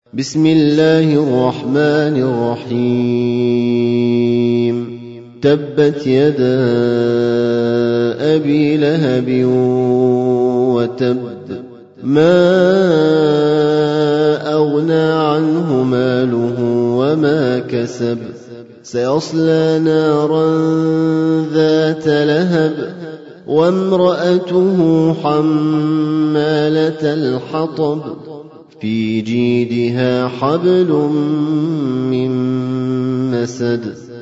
بسم الله الرحمن الرحيم تبت يدا أبي لهب وتب ما أغنى عنه ماله وما كسب سيصلى نارا ذات لهب وامرأته حمالة الحطب في جيدها حبل من مسد